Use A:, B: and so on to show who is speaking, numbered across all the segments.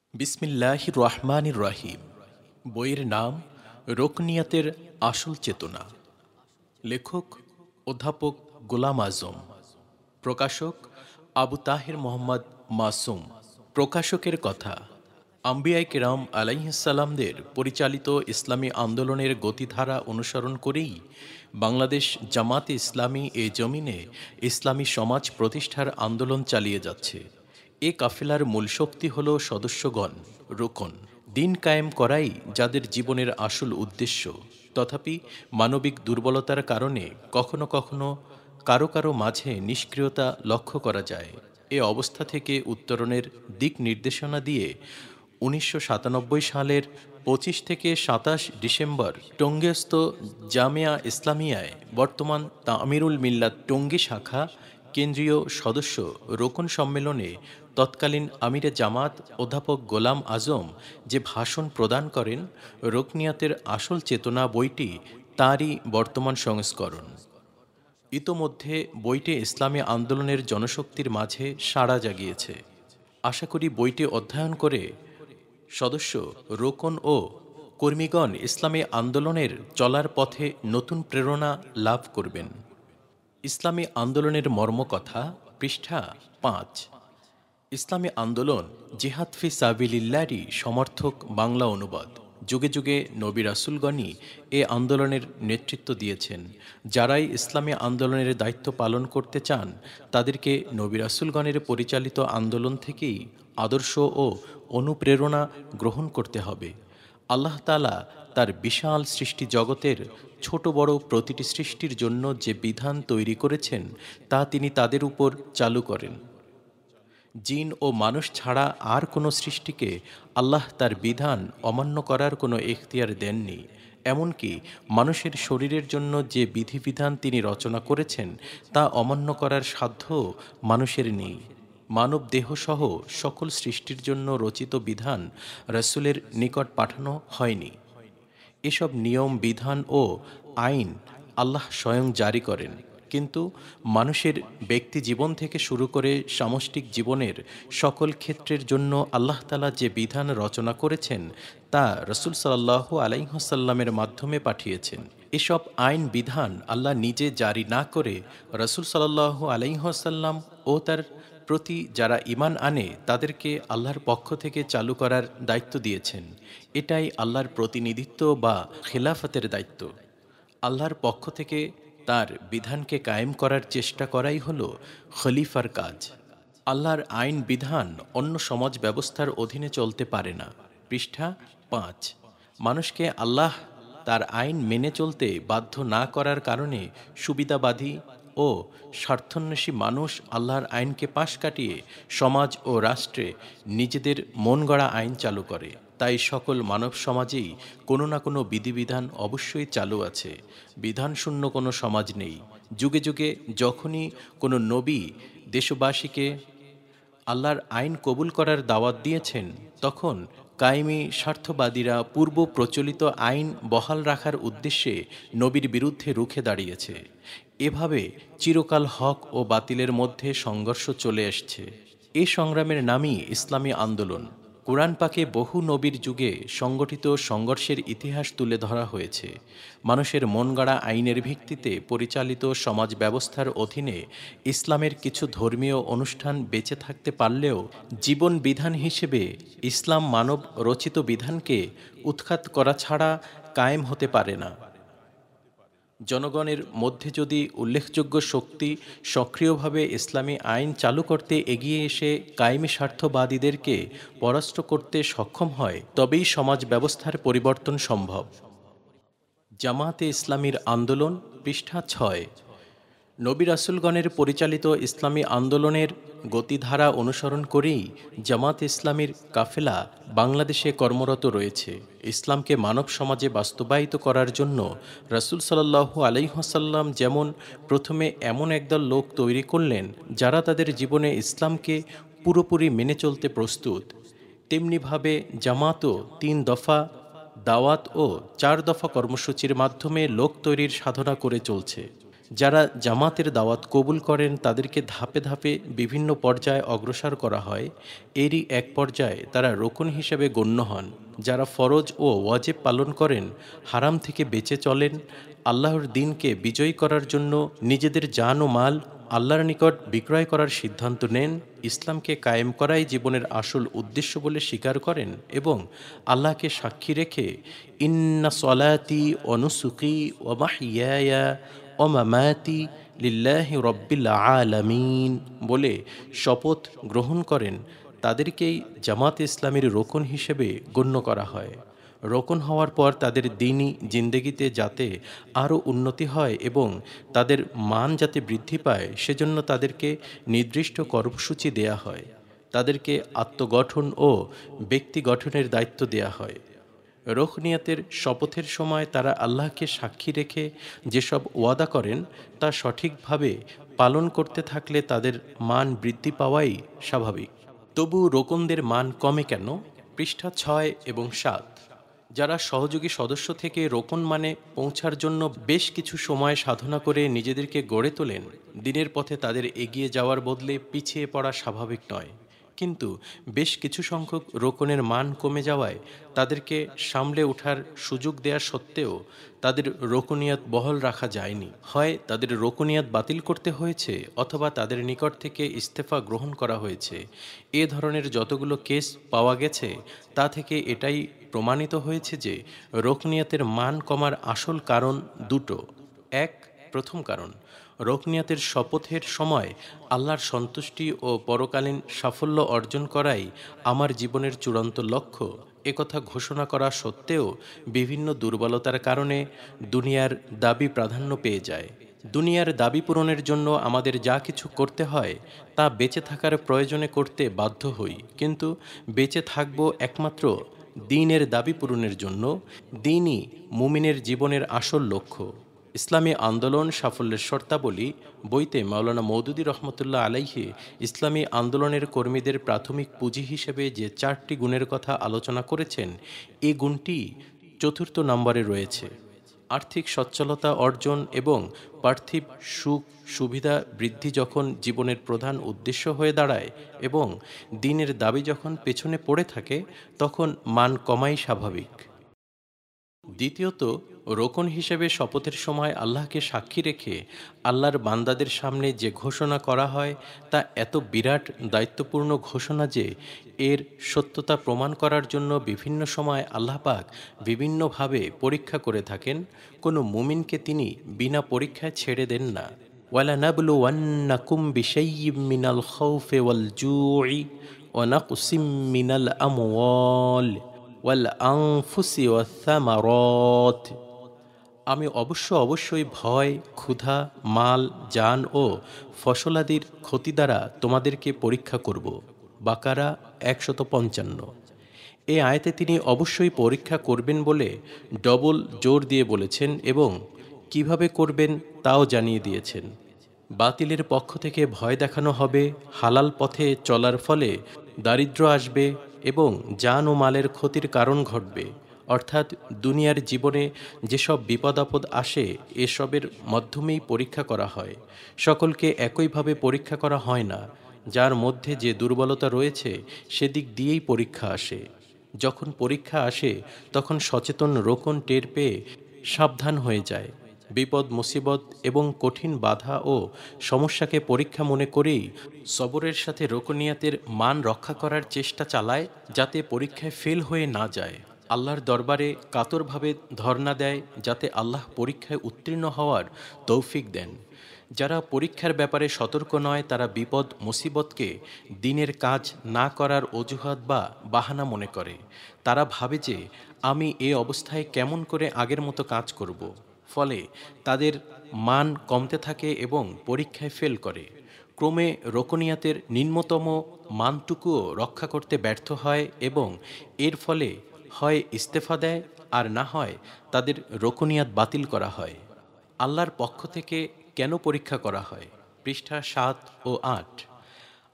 A: বিসমিল্লাহির রহমানির রহিম। বইয়ের নাম রোকনিয়াতের আসল চেতনা। লেখক অধ্যাপক গোলাম আজম। প্রকাশক আবু তাহের মোহাম্মদ মাসুম। প্রকাশকের কথা, আম্বিয়ায়ে কেরাম আলাইহিসসালামদের পরিচালিত ইসলামী আন্দোলনের গতিধারা অনুসরণ করেই বাংলাদেশ জামাতে ইসলামী এ জমিনে ইসলামী সমাজ প্রতিষ্ঠার আন্দোলন চালিয়ে যাচ্ছে। এ কাফেলার মূল শক্তি হল সদস্যগণ, রোকন। দিন কায়েম করাই যাদের জীবনের আসল উদ্দেশ্য। তথাপি মানবিক দুর্বলতার কারণে কখনো কখনো কারো কারো মাঝে নিষ্ক্রিয়তা লক্ষ্য করা যায়। এ অবস্থা থেকে উত্তরণের দিক নির্দেশনা দিয়ে ১৯৯৭ সালের ২৫ থেকে ২৭ ডিসেম্বর টঙ্গীস্থ জামিয়া ইসলামিয়ায় বর্তমান তামিরুল মিল্লাত টঙ্গী শাখা কেন্দ্রীয় সদস্য রোকন সম্মেলনে তৎকালীন আমিরে জামাত অধ্যাপক গোলাম আজম যে ভাষণ প্রদান করেন, রোকনিয়াতের আসল চেতনা বইটি তারই বর্তমান সংস্করণ। ইতোমধ্যে বইটি ইসলামী আন্দোলনের জনশক্তির মাঝে সাড়া জাগিয়েছে। আশা করি বইটি অধ্যয়ন করে সদস্য রোকন ও কর্মীগণ ইসলামী আন্দোলনের চলার পথে নতুন প্রেরণা লাভ করবেন। ইসলামী আন্দোলনের মর্মকথা, পৃষ্ঠা ৫। ইসলামী আন্দোলন জিহাদ ফি সাবিলিল্লাহরই সমর্থক বাংলা অনুবাদ। যুগে যুগে নবী রাসূলগণই এ আন্দোলনের নেতৃত্ব দিয়েছেন। যারাই ইসলামী আন্দোলনের দায়িত্ব পালন করতে চান তাদেরকে নবী রাসূলগণের পরিচালিত আন্দোলন থেকেই আদর্শ ও অনুপ্রেরণা গ্রহণ করতে হবে। আল্লাহ তাআলা তার বিশাল সৃষ্টি জগতের ছোট বড় প্রতিটি সৃষ্টির জন্য যে বিধান তৈরি করেছেন তা তিনি তাদের উপর চালু করেন। জিন ও মানুষ ছাড়া আর কোনো সৃষ্টিকে আল্লাহ তার বিধান অমান্য করার কোনো এখতিয়ার দেননি। এমনকি মানুষের শরীরের জন্য যে বিধিবিধান তিনি রচনা করেছেন তা অমান্য করার সাধ্য মানুষের নেই। মানব দেহসহ সকল সৃষ্টির জন্য রচিত বিধান রাসূলের নিকট পাঠানো হয়নি। এসব নিয়ম বিধান ও আইন আল্লাহ স্বয়ং জারি করেন, কিন্তু মানুষের ব্যক্তি জীবন থেকে শুরু করে সামষ্টিক জীবনের সকল ক্ষেত্রের জন্য আল্লাহ তাআলা যে বিধান রচনা করেছেন তা রাসূল সাল্লাল্লাহু আলাইহি ওয়াসাল্লামের মাধ্যমে পাঠিয়েছেন। এসব আইন বিধান আল্লাহ নিজে জারি না করে রাসূল সাল্লাল্লাহু আলাইহি ওয়াসাল্লাম ও তার প্রতি যারা ঈমান আনে তাদেরকে আল্লাহর পক্ষ থেকে চালু করার দায়িত্ব দিয়েছেন। এটাই আল্লাহর প্রতিনিধিত্ব বা খেলাফতের দায়িত্ব। আল্লাহর পক্ষ থেকে তার বিধানকে কায়েম করার চেষ্টা করাই হল খলিফার কাজ। আল্লাহর আইন বিধান অন্য সমাজ ব্যবস্থার অধীনে চলতে পারে না। পৃষ্ঠা ৫। মানুষকে আল্লাহ তার আইন মেনে চলতে বাধ্য না করার কারণে সুবিধাবাদী ও স্বার্থন্বেষী মানুষ আল্লাহর আইনকে পাশ কাটিয়ে সমাজ ও রাষ্ট্রে নিজেদের মন গড়া আইন চালু করে। তাই সকল মানব সমাজেই কোনো না কোনো বিধিবিধান অবশ্যই চালু আছে। বিধানশূন্য কোনো সমাজ নেই। যুগে যুগে যখনই কোনো নবী দেশবাসীকে আল্লাহর আইন কবুল করার দাওয়াত দিয়েছেন, তখন কায়েমি স্বার্থবাদীরা পূর্ব প্রচলিত আইন বহাল রাখার উদ্দেশ্যে নবীর বিরুদ্ধে রুখে দাঁড়িয়েছে। এভাবে চিরকাল হক ও বাতিলের মধ্যে সংঘর্ষ চলে আসছে। এই সংগ্রামের নামই ইসলামী আন্দোলন। কোরআন পাকে বহু নবীর যুগে সংগঠিত সংঘর্ষের ইতিহাস তুলে ধরা হয়েছে। মানুষের মনগড়া আইনের ভিত্তিতে পরিচালিত সমাজ ব্যবস্থার অধীনে ইসলামের কিছু ধর্মীয় অনুষ্ঠান বেঁচে থাকতে পারলেও জীবন বিধান হিসেবে ইসলাম মানব রচিত বিধানকে উৎখাত করা ছাড়া কায়েম হতে পারে না। জনগণের মধ্যে যদি উল্লেখযোগ্য শক্তি সক্রিয়ভাবে ইসলামী আইন চালু করতে এগিয়ে এসে কায়েমি স্বার্থবাদীদেরকে পরাস্ত করতে সক্ষম হয়, তবেই সমাজ ব্যবস্থার পরিবর্তন সম্ভব। জামাতে ইসলামীর আন্দোলন, পৃষ্ঠা ৬। নবী রাসূলগণের পরিচালিত ইসলামী আন্দোলনের গতিধারা অনুসরণ করেই জামাত ইসলামীর কাফেলা বাংলাদেশে কর্মরত রয়েছে। ইসলামকে মানব সমাজে বাস্তবায়িত করার জন্য রাসূল সাল্লাল্লাহু আলাইহি ওয়াসাল্লাম যেমন প্রথমে এমন একদল লোক তৈরি করলেন যারা তাদের জীবনে ইসলামকে পুরোপুরি মেনে চলতে প্রস্তুত, তেমনিভাবে জামাতও ৩ দফা দাওয়াত ও ৪ দফা কর্মসূচির মাধ্যমে লোক তৈরির সাধনা করে চলছে। যারা জামাতের দাওয়াত কবুল করেন তাদেরকে ধাপে ধাপে বিভিন্ন পর্যায়ে অগ্রসর করা হয়। এরই এক পর্যায়ে তারা রোকন হিসেবে গণ্য হন। যারা ফরজ ও ওয়াজিব পালন করেন, হারাম থেকে বেঁচে চলেন, আল্লাহর দ্বীনকে বিজয়ী করার জন্য নিজেদের জান ও মাল আল্লাহর নিকট বিক্রয় করার সিদ্ধান্ত নেন, ইসলামকে কায়েম করাই জীবনের আসল উদ্দেশ্য বলে স্বীকার করেন এবং আল্লাহকে সাক্ষী রেখে ইন্না সলাতি ওয়া নুসুকি ওয়া মাহইয়ায়া ওয়া মামাতি লিল্লাহি রব্বিল আলামিন বলে শপথ গ্রহণ করেন, তাদেরকেই জামাতে ইসলামের রোকন হিসেবে গণ্য করা হয়। রোকন হওয়ার পর তাদের দিনই জিন্দেগিতে যাতে আরও উন্নতি হয় এবং তাদের মান যাতে বৃদ্ধি পায়, সেজন্য তাদেরকে নির্দিষ্ট কর্মসূচি দেয়া হয়। তাদেরকে আত্মগঠন ও ব্যক্তি গঠনের দায়িত্ব দেয়া হয়। রোহনিয়তের শপথের সময় তারা আল্লাহকে সাক্ষী রেখে যেসব ওয়াদা করেন তা সঠিকভাবে পালন করতে থাকলে তাদের মান বৃদ্ধি পাওয়াই স্বাভাবিক। তবু রোকনদের মান কমে কেন? পৃষ্ঠা 6 এবং 7। যারা সহযোগী সদস্য থেকে রোকন মানে পৌঁছার জন্য বেশ কিছু সময় সাধনা করে নিজেদেরকে গড়ে তোলেন, দিনের পথে তাদের এগিয়ে যাওয়ার বদলে পিছিয়ে পড়া স্বাভাবিক নয়। কিন্তু বেশ কিছু সংখ্যক রোকনের মান কমে যাওয়ায় তাদেরকে সামলে ওঠার সুযোগ দেয়া সত্ত্বেও তাদের রোকনিয়াত বহাল রাখা যায়নি। হয় তাদের রোকনিয়াত বাতিল করতে হয়েছে অথবা তাদের নিকট থেকে ইস্তেফা গ্রহণ করা হয়েছে। এ ধরনের যতগুলো কেস পাওয়া গেছে তা থেকে এটাই প্রমাণিত হয়েছে যে রোকনিয়াতের মান কমার আসল কারণ দুটো। প্রথম কারণ, রোকনিয়াতের শপথের সময় আল্লাহর সন্তুষ্টি ও পরকালীন সাফল্য অর্জন করাই আমার জীবনের চূড়ান্ত লক্ষ্য একথা ঘোষণা করা সত্ত্বেও বিভিন্ন দুর্বলতার কারণে দুনিয়ার দাবি প্রাধান্য পেয়ে যায়। দুনিয়ার দাবি পূরণের জন্য আমাদের যা কিছু করতে হয় তা বেঁচে থাকার প্রয়োজনে করতে বাধ্য হই, কিন্তু বেঁচে থাকব একমাত্র দ্বীনের দাবি পূরণের জন্য। দ্বীনই মুমিনের জীবনের আসল লক্ষ্য। ইসলামী আন্দোলন সাফল্যের শর্তাবলী বইতে মাওলানা মওদুদী রহমতুল্লাহ আলাইহি ইসলামী আন্দোলনের কর্মীদের প্রাথমিক পুঁজি হিসেবে যে 4টি গুণের কথা আলোচনা করেছেন, এই গুণটি 4র্থ নম্বরে রয়েছে। আর্থিক সচ্ছলতা অর্জন এবং পার্থিব সুখ সুবিধা বৃদ্ধি যখন জীবনের প্রধান উদ্দেশ্য হয়ে দাঁড়ায় এবং দ্বীনের দাবি যখন পেছনে পড়ে থাকে, তখন মান কমাই স্বাভাবিক। দ্বিতীয়ত, রোকন হিসেবে শপথের সময় আল্লাহকে সাক্ষী রেখে আল্লাহর বান্দাদের সামনে যে ঘোষণা করা হয় তা এত বিরাট দায়িত্বপূর্ণ ঘোষণা যে এর সত্যতা প্রমাণ করার জন্য বিভিন্ন সময় আল্লাহ পাক বিভিন্নভাবে পরীক্ষা করে থাকেন। কোনো মুমিনকে তিনি বিনা পরীক্ষায় ছেড়ে দেন না। ওয়ালানাবলুওয়ান্নাকুম বিশাইয়্যিম মিনাল খাউফি ওয়াল জু'i ওয়া নাকসিম মিনাল আমওয়াল ওয়াল আনফুসি ওয়াস সামারাত। আমি অবশ্যই ভয়, ক্ষুধা, মাল, জান ও ফসলাদির ক্ষতি দ্বারা তোমাদেরকে পরীক্ষা করব। বাকারা 155। এই আয়াতে তিনি অবশ্যই পরীক্ষা করবেন বলে ডবল জোর দিয়ে বলেছেন এবং কিভাবে করবেন তাও জানিয়ে দিয়েছেন। বাতিলের পক্ষ থেকে ভয় দেখানো হবে, হালাল পথে চলার ফলে দারিদ্র্য আসবে এবং জান ও মালের ক্ষতির কারণ ঘটবে। অর্থাৎ দুনিয়ার জীবনে যেসব বিপদ আপদ আসে এসবের মাধ্যমেই পরীক্ষা করা হয়। সকলকে একইভাবে পরীক্ষা করা হয় না। যার মধ্যে যে দুর্বলতা রয়েছে সেদিক দিয়েই পরীক্ষা আসে। যখন পরীক্ষা আসে তখন সচেতন রোকন টের পেয়ে সাবধান হয়ে যায়। বিপদ মুসিবত এবং কঠিন বাধা ও সমস্যাকে পরীক্ষা মনে করেই সবরের সাথে রোকনিয়াতের মান রক্ষা করার চেষ্টা চালায়, যাতে পরীক্ষায় ফেল হয়ে না যায়। আল্লাহর দরবারে কাতরভাবে ধর্ণা দেয় যাতে আল্লাহ পরীক্ষায় উত্তীর্ণ হওয়ার তৌফিক দেন। যারা পরীক্ষার ব্যাপারে সতর্ক নয় তারা বিপদ মুসিবতকে দিনের কাজ না করার অজুহাত বা বাহানা মনে করে। তারা ভাবে যে আমি এ অবস্থায় কেমন করে আগের মতো কাজ করব। ফলে তাদের মান কমতে থাকে এবং পরীক্ষায় ফেল করে। ক্রমে রোকনিয়াতের নিম্নতম মানটুকুও রক্ষা করতে ব্যর্থ হয় এবং এর ফলে হয় ইস্তেফা দেয় আর না হয় তাদের রোকনিয়াত বাতিল করা হয়। আল্লাহর পক্ষ থেকে কেন পরীক্ষা করা হয়? পৃষ্ঠা 7 ও 8।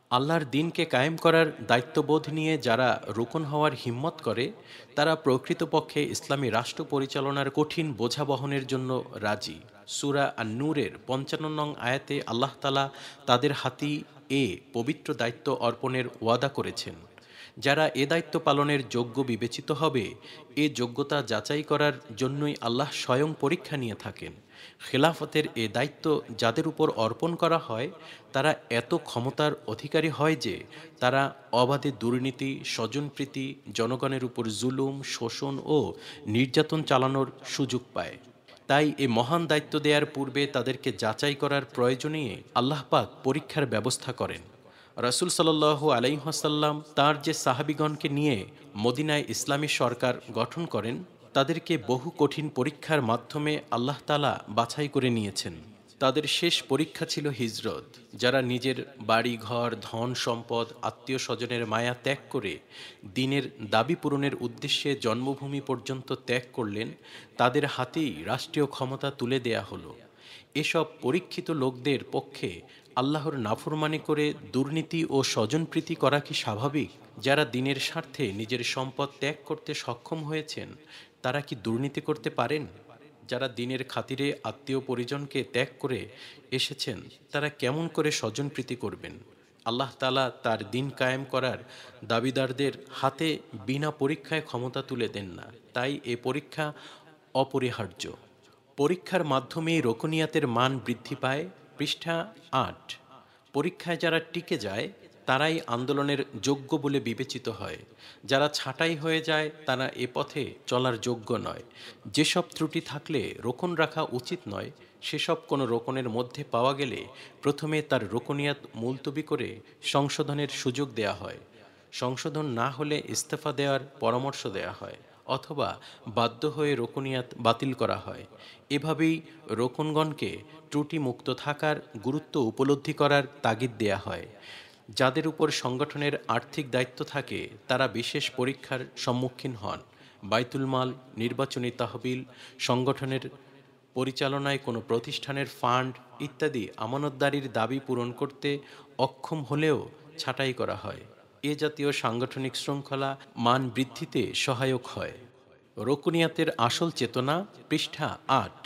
A: আল্লাহর দিনকে কায়েম করার দায়িত্ববোধ নিয়ে যারা রুকন হওয়ার হিম্মত করে, তারা প্রকৃতপক্ষে ইসলামী রাষ্ট্র পরিচালনার কঠিন বোঝা বহনের জন্য রাজি। সূরা আন-নূরের ৫৫ নং আয়াতে আল্লাহ তাআলা তাদের হাতি এ পবিত্র দায়িত্ব অর্পণের ওয়াদা করেছেন। যারা এ দায়িত্ব পালনের যোগ্য বিবেচিত হবে, এ যোগ্যতা যাচাই করার জন্যই আল্লাহ স্বয়ং পরীক্ষা নিয়ে থাকেন। খেলাফতের এ দায়িত্ব যাদের উপর অর্পণ করা হয়, তারা এত ক্ষমতার অধিকারী হয় যে তারা অবাধে দুর্নীতি, স্বজনপ্রীতি, জনগণের উপর জুলুম, শোষণ ও নির্যাতন চালানোর সুযোগ পায়। তাই এ মহান দায়িত্ব দেওয়ার পূর্বে তাদেরকে যাচাই করার প্রয়োজনে আল্লাহ পাক পরীক্ষার ব্যবস্থা করেন। রাসূল সাল্লাল্লাহু আলাইহি ওয়াসাল্লাম তাঁর যে সাহাবীগণকে নিয়ে মদিনায় ইসলামী সরকার গঠন করেন, তাদেরকে বহু কঠিন পরীক্ষার মাধ্যমে আল্লাহ তাআলা বাছাই করে নিয়েছেন। তাদের শেষ পরীক্ষা ছিল হিজরত। যারা নিজের বাড়ি ঘর, ধন সম্পদ, আত্মীয় স্বজনের মায়া ত্যাগ করে দ্বীনের দাবি পূরণের উদ্দেশ্যে জন্মভূমি পর্যন্ত ত্যাগ করলেন, তাদের হাতেই রাষ্ট্রীয় ক্ষমতা তুলে দেয়া হলো। এসব পরীক্ষিত লোকদের পক্ষে আল্লাহর নাফরমানি করে দুর্নীতি ও স্বজনপ্রীতি করা কি স্বাভাবিক? যারা দ্বীনের স্বার্থে নিজের সম্পদ ত্যাগ করতে সক্ষম হয়েছেন, তারা কি দুর্নীতি করতে পারেন? যারা দ্বীনের খাতিরে আত্মীয় পরিজনকে ত্যাগ করে এসেছেন, তারা কেমন করে স্বজনপ্রীতি করবেন? আল্লাহ তাআলা তার দ্বীন কায়েম করার দাবিদারদের হাতে বিনা পরীক্ষায় ক্ষমতা তুলে দেন না। তাই এ পরীক্ষা অপরিহার্য। পরীক্ষার মাধ্যমেই রোকনিয়াতের মান বৃদ্ধি পায়। পৃষ্ঠা ৮। পরীক্ষায় যারা টিকে যায়, তারাই আন্দোলনের যোগ্য বলে বিবেচিত হয়। যারা ছাঁটাই হয়ে যায়, তারা এ পথে চলার যোগ্য নয়। যেসব ত্রুটি থাকলে রোকন রাখা উচিত নয়, সেসব কোনো রোকনের মধ্যে পাওয়া গেলে প্রথমে তার রোকনিয়াত মুলতবি করে সংশোধনের সুযোগ দেয়া হয়। সংশোধন না হলে ইস্তফা দেওয়ার পরামর্শ দেয়া হয়, অথবা বাধ্য হয়ে রোকনিয়াত বাতিল করা হয়। এভাবেই রোকনগণকে ত্রুটি মুক্ত থাকার গুরুত্ব উপলব্ধি করার তাগিদ দেয়া হয়। যাদের উপর সংগঠনের আর্থিক দায়িত্ব থাকে, তারা বিশেষ পরীক্ষার সম্মুখীন হন। বাইতুল মাল, নির্বাচনী তহবিল, সংগঠনের পরিচালনায় কোনো প্রতিষ্ঠানের ফান্ড ইত্যাদি আমানতদারির দাবি পূরণ করতে অক্ষম হলেও ছাঁটাই করা হয়। এ জাতীয় সাংগঠনিক শৃঙ্খলা মান বৃদ্ধিতে সহায়ক হয়। রোকনিয়াতের আসল চেতনা, পৃষ্ঠা ৮।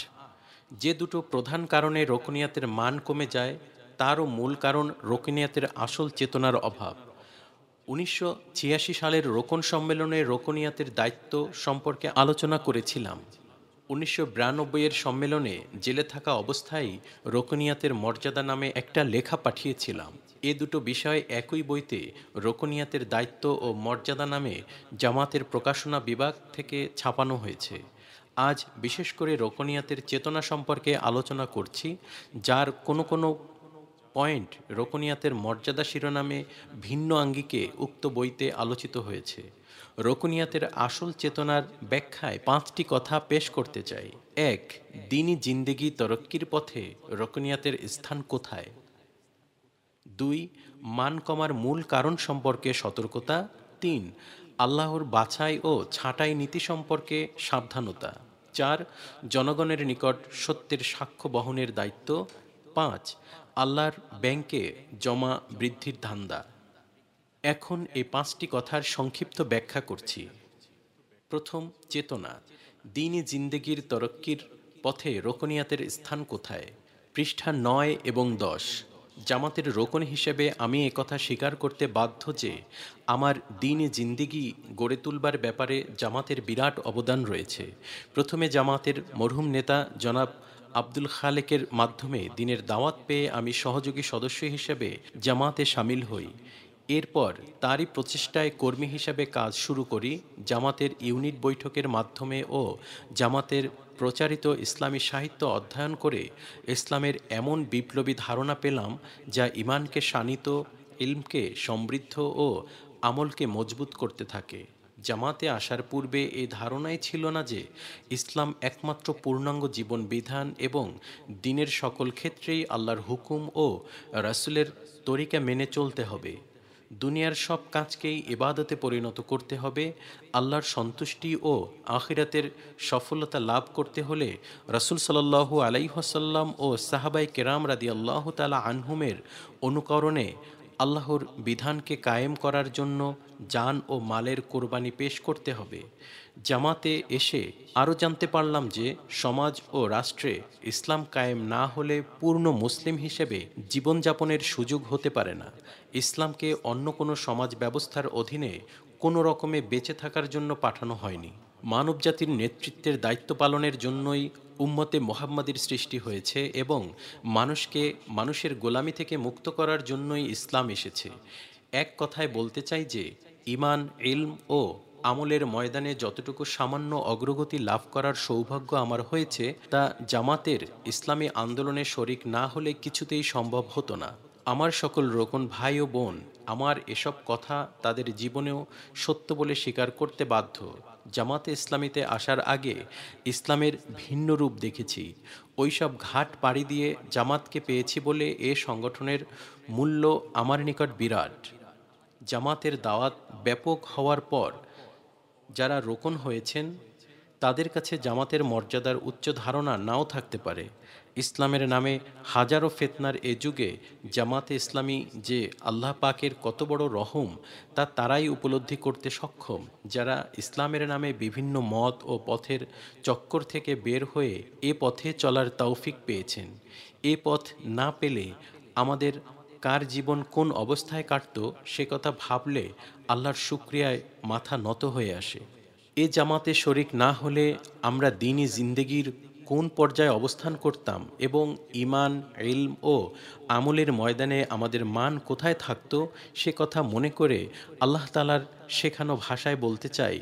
A: যে দুটো প্রধান কারণে রোকনিয়াতের মান কমে যায়, তারও মূল কারণ রোকনিয়াতের আসল চেতনার অভাব। ১৯৮৬ সালের রোকন সম্মেলনে রোকনিয়াতের দায়িত্ব সম্পর্কে আলোচনা করেছিলাম। ১৯৯২-এর সম্মেলনে জেলে থাকা অবস্থায় রোকনিয়াতের মর্যাদা নামে একটা লেখা পাঠিয়েছিলাম। এ দুটো বিষয় একই বইতে রোকনিয়াতের দায়িত্ব ও মর্যাদা নামে জামাতের প্রকাশনা বিভাগ থেকে ছাপানো হয়েছে। আজ বিশেষ করে রোকনিয়াতের চেতনা সম্পর্কে আলোচনা করছি, যার কোনো কোনো পয়েন্ট রোকনিয়াতের মর্যাদা শিরোনামে ভিন্ন আঙ্গিকে উক্ত বইতে আলোচিত হয়েছে। রোকনিয়াতের আসল চেতনার ব্যাখ্যায় ৫টি কথা পেশ করতে চাই। ১. দ্বীনি জিন্দেগি তরক্কির পথে রোকনিয়াতের স্থান কোথায়? ২. মান কমার মূল কারণ সম্পর্কে সতর্কতা। ৩. আল্লাহর বাছাই ও ছাঁটাই নীতি সম্পর্কে সাবধানতা। ৪. জনগণের নিকট সত্যের সাক্ষ্য বহনের দায়িত্ব। ৫. আল্লাহর ব্যাংকে জমা বৃদ্ধির ধান্দা। এখন এই ৫টি কথার সংক্ষিপ্ত ব্যাখ্যা করছি। প্রথম, চেতনা। দ্বীনি জিন্দেগির তরক্কির পথে রোকনিয়াতের স্থান কোথায়? পৃষ্ঠা ৯ এবং ১০। জামাতের রোকন হিসেবে আমি একথা স্বীকার করতে বাধ্য যে আমার দ্বীনি জিন্দেগি গড়ে তুলবার ব্যাপারে জামাতের বিরাট অবদান রয়েছে। প্রথমে জামাতের মরহুম নেতা জনাব আব্দুল খালেকের মাধ্যমে দ্বীনের দাওয়াত পেয়ে আমি সহযোগী সদস্য হিসেবে জামাতে শামিল হই। এরপর তারই প্রচেষ্টায় কর্মী হিসাবে কাজ শুরু করি। জামাতের ইউনিট বৈঠকের মাধ্যমে ও জামাতের প্রচারিত ইসলামী সাহিত্য অধ্যয়ন করে ইসলামের এমন বিপ্লবী ধারণা পেলাম, যা ঈমানকে শানিত, ইলমকে সমৃদ্ধ ও আমলকে মজবুত করতে থাকে। জামাতে আসার পূর্বে এই ধারণাই ছিল না যে ইসলাম একমাত্র পূর্ণাঙ্গ জীবন বিধান এবং দ্বীনের সকল ক্ষেত্রেই আল্লাহর হুকুম ও রাসূলের তরিকা মেনে চলতে হবে। দুনিয়ার সব কাজকেই ইবাদতে পরিণত করতে হবে। আল্লাহর সন্তুষ্টি ও আখিরাতের সফলতা লাভ করতে হলে রাসূল সাল্লাল্লাহু আলাইহি ওয়াসাল্লাম ও সাহাবায়ে কেরাম রাদিয়াল্লাহু তাআলা আনহুমের অনুকরণে আল্লাহর বিধানকে কায়েম করার জন্য জান ও মালের কোরবানি পেশ করতে হবে। জামাতে এসে আরও জানতে পারলাম যে সমাজ ও রাষ্ট্রে ইসলাম কায়েম না হলে পূর্ণ মুসলিম হিসেবে জীবনযাপনের সুযোগ হতে পারে না। ইসলামকে অন্য কোনো সমাজ ব্যবস্থার অধীনে কোনো রকমে বেঁচে থাকার জন্য পাঠানো হয়নি। মানবজাতির নেতৃত্বের দায়িত্ব পালনের জন্যই উম্মতে মোহাম্মদীর সৃষ্টি হয়েছে এবং মানুষকে মানুষের গোলামি থেকে মুক্ত করার জন্যই ইসলাম এসেছে। এক কথায় বলতে চাই যে ঈমান, ইলম ও আমলের ময়দানে যতটুকু সামান্য অগ্রগতি লাভ করার সৌভাগ্য আমার হয়েছে তা জামাতের ইসলামী আন্দোলনে শরিক না হলে কিছুতেই সম্ভব হতো না। আমার সকল রোকন ভাই ও বোন আমার এসব কথা তাদের জীবনেও সত্য বলে স্বীকার করতে বাধ্য। জামাতে ইসলামীতে আসার আগে ইসলামের ভিন্ন রূপ দেখেছি। ওইসব ঘাট পাড়ি দিয়ে জামাতকে পেয়েছি বলে এ সংগঠনের মূল্য আমার নিকট বিরাট। জামাতের দাওয়াত ব্যাপক হওয়ার পর যারা রোকন হয়েছেন তাদের কাছে জামাতের মর্যাদার উচ্চ ধারণা নাও থাকতে পারে। ইসলামের নামে হাজারো ফিতনার এ যুগে জামাতে ইসলামী যে আল্লাহ পাকের কত বড় রহম তা তারাই উপলব্ধি করতে সক্ষম, যারা ইসলামের নামে বিভিন্ন মত ও পথের চক্কর থেকে বের হয়ে এ পথে চলার তৌফিক পেয়েছেন। এ পথ না পেলে আমাদের কার জীবন কোন অবস্থায় কাটত সে কথা ভাবলে আল্লাহর শুকরিয়ায় মাথা নত হয়ে আসে। এ জামাতে শরিক না হলে আমরা দ্বীনি জিন্দেগির কোন পর্যায়ে অবস্থান করতাম এবং ঈমান, ইলম ও আমলের ময়দানে আমাদের মান কোথায় থাকত সে কথা মনে করে আল্লাহ তাআলার শেখানো ভাষায় বলতে চাই,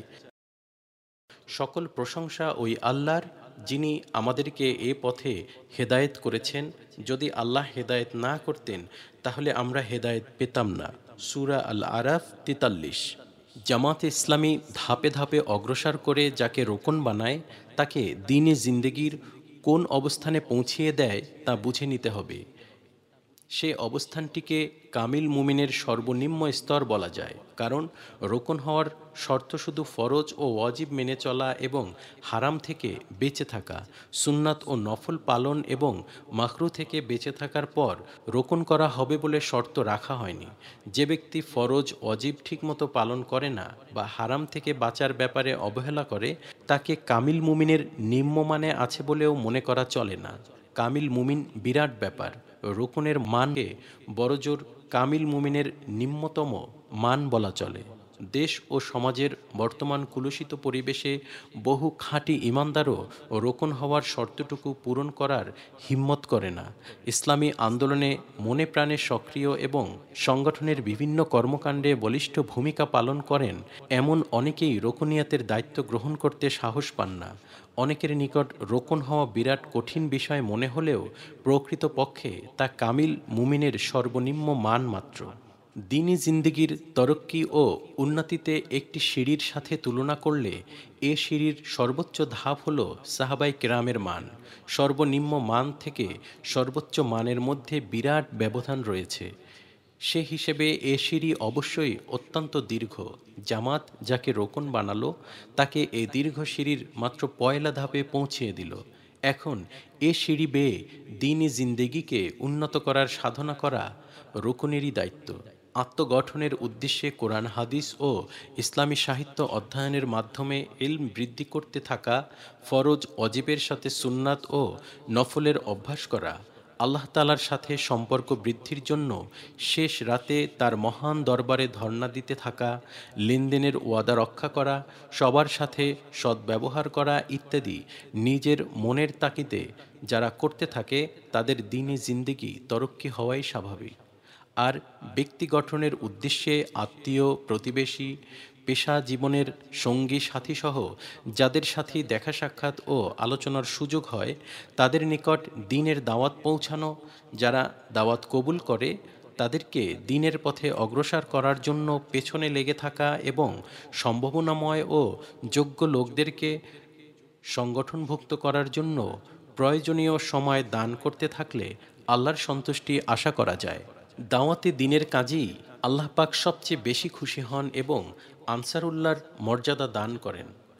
A: সকল প্রশংসা ওই আল্লাহর, যিনি আমাদেরকে এ পথে হেদায়েত করেছেন। যদি আল্লাহ হেদায়েত না করতেন তাহলে আমরা হেদায়েত পেতাম না। সূরা আল আরাফ ৪৩। জামাতে ইসলামী ধাপে ধাপে অগ্রসর করে যাকে রোকন বানায় তাকে দ্বীনি জিন্দেগির কোন অবস্থানে পৌঁছিয়ে দেয় তা বুঝে নিতে হবে। সে অবস্থানটিকে কামিল মুমিনের সর্বনিম্ন স্তর বলা যায়, কারণ রোকন হওয়ার শর্ত শুধু ফরজ ও ওয়াজিব মেনে চলা এবং হারাম থেকে বেঁচে থাকা, সুন্নাত ও নফল পালন এবং মাকরু থেকে বেঁচে থাকার পর রোকন করা হবে বলে শর্ত রাখা হয়নি। যে ব্যক্তি ফরজ ওয়াজিব ঠিকমতো পালন করে না বা হারাম থেকে বাঁচার ব্যাপারে অবহেলা করে তাকে কামিল মুমিনের নিম্নমানে আছে বলেও মনে করা চলে না। কামিল মুমিন বিরাট ব্যাপার। রোকনের মানকে বড়জোর কামিল মুমিনের নিম্নতম মান বলা চলে। দেশ ও সমাজের বর্তমান কুলুষিত পরিবেশে বহু খাঁটি ইমানদারও রোকন হওয়ার শর্তটুকু পূরণ করার হিম্মত করে না। ইসলামী আন্দোলনে মনে প্রাণে সক্রিয় এবং সংগঠনের বিভিন্ন কর্মকাণ্ডে বলিষ্ঠ ভূমিকা পালন করেন এমন অনেকেই রোকনিয়াতের দায়িত্ব গ্রহণ করতে সাহস পান না। অনেকের নিকট রোকন হওয়া বিরাট কঠিন বিষয় মনে হলেও প্রকৃতপক্ষে তা কামিল মুমিনের সর্বনিম্ন মান মাত্র। দ্বীনি জিন্দেগির তরক্কি ও উন্নতিতে একটি সিঁড়ির সাথে তুলনা করলে এ সিঁড়ির সর্বোচ্চ ধাপ হল সাহাবাই কেরামের মান। সর্বনিম্ন মান থেকে সর্বোচ্চ মানের মধ্যে বিরাট ব্যবধান রয়েছে। সে হিসেবে এ সিঁড়ি অবশ্যই অত্যন্ত দীর্ঘ। জামাত যাকে রোকন বানালো তাকে এই দীর্ঘ সিঁড়ির মাত্র পয়লা ধাপে পৌঁছিয়ে দিল। এখন এ সিঁড়ি বেয়ে দ্বীনি জিন্দেগিকে উন্নত করার সাধনা করা রোকনেরই দায়িত্ব। আত্মগঠনের উদ্দেশ্যে কোরআন, হাদিস ও ইসলামী সাহিত্য অধ্যয়নের মাধ্যমে ইলম বৃদ্ধি করতে থাকা, ফরজ ওয়াজিবের সাথে সুন্নাত ও নফলের অভ্যাস করা, আল্লাহ তাআলার সাথে সম্পর্ক বৃদ্ধির জন্য শেষ রাতে তার মহান দরবারে ধর্ণা দিতে থাকা, লেনদেনের ওয়াদা রক্ষা করা, সবার সাথে সদ্ব্যবহার করা ইত্যাদি নিজের মনের তাগিদে যারা করতে থাকে তাদের দ্বীনি জিন্দেগি তরক্কি হওয়াই স্বাভাবিক। আর ব্যক্তি গঠনের উদ্দেশ্যে আত্মীয়, প্রতিবেশী, পেশা জীবনের সঙ্গী সাথীসহ যাদের সাথে দেখা সাক্ষাৎ ও আলোচনার সুযোগ হয় তাদের নিকট দ্বীনের দাওয়াত পৌঁছানো, যারা দাওয়াত কবুল করে তাদেরকে দ্বীনের পথে অগ্রসর করার জন্য পেছনে লেগে থাকা এবং সম্ভাবনাময় ও যোগ্য লোকদেরকে সংগঠনভুক্ত করার জন্য প্রয়োজনীয় সময় দান করতে থাকলে আল্লাহর সন্তুষ্টি আশা করা যায়। দাওয়াতে দ্বীনের কাজেই আল্লাহ পাক সবচেয়ে বেশি খুশি হন এবং আনসারুল্লাহর মর্যাদা দান করেন।